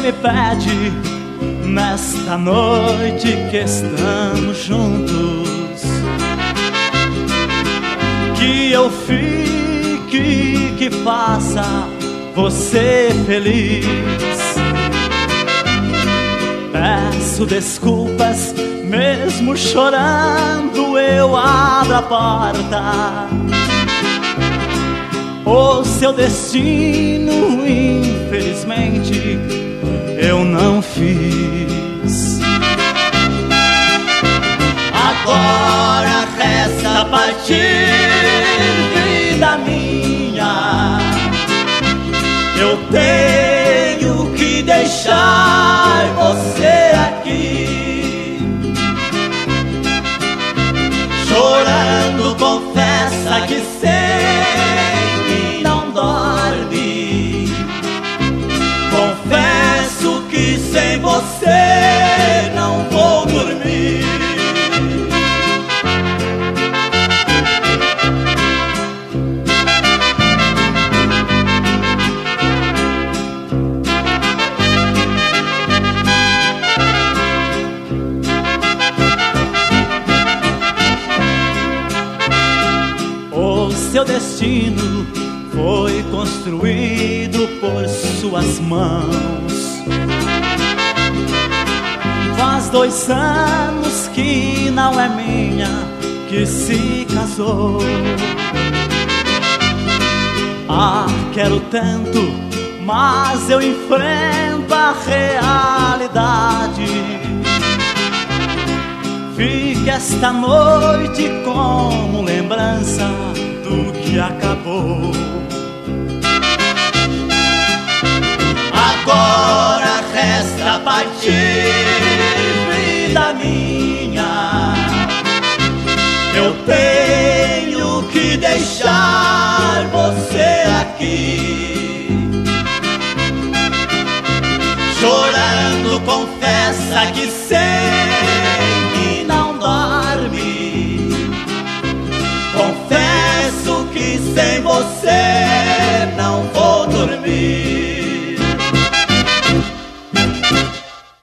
me pede nesta noite que estamos juntos, que eu fique, que faça você feliz. Peço desculpas, mesmo chorando eu abro a porta. O seu destino, infelizmente, eu não fiz. Agora resta partir, vida minha. Eu tenho que deixar você aqui. Chorando, confessa que sei, não dorme. Confesso que sem você não vou dormir. O seu destino foi construído por suas mãos. Faz 2 anos que não é minha, que se casou. Ah, quero tanto, mas eu enfrento a realidade. Fica esta noite como lembrança do que acabou. Agora resta partir, vida minha. Eu tenho que deixar você aqui. Chorando, confessa que sei, não dorme. Confesso que sem você não vou dormir.